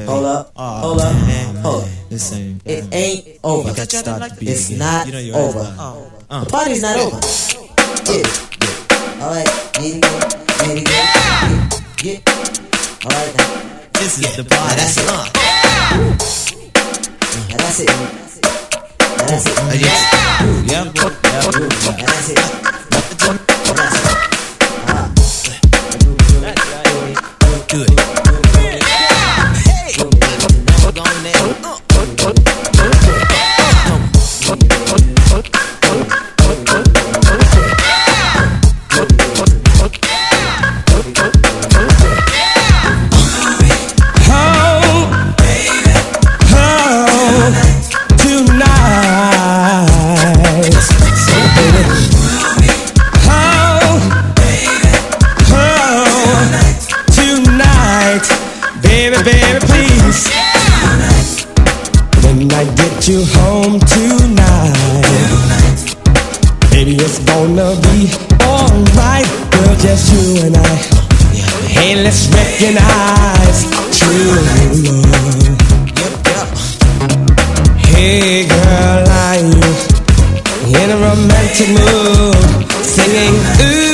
Hold up. Hold up. Hold up. This ain't. It ain't over. It's not over. The party's not over. Yeah. Alright. Get it. Get. Alright now. This is the party. That's it. That's it. That's it. Yep. That's it. Do it. Hey. Never gone there. Baby, please. When I get you home tonight, baby, it's gonna be alright. Girl, just you and I. Hey, let's recognize true love. Hey, girl, are you in a romantic mood? Singing, ooh.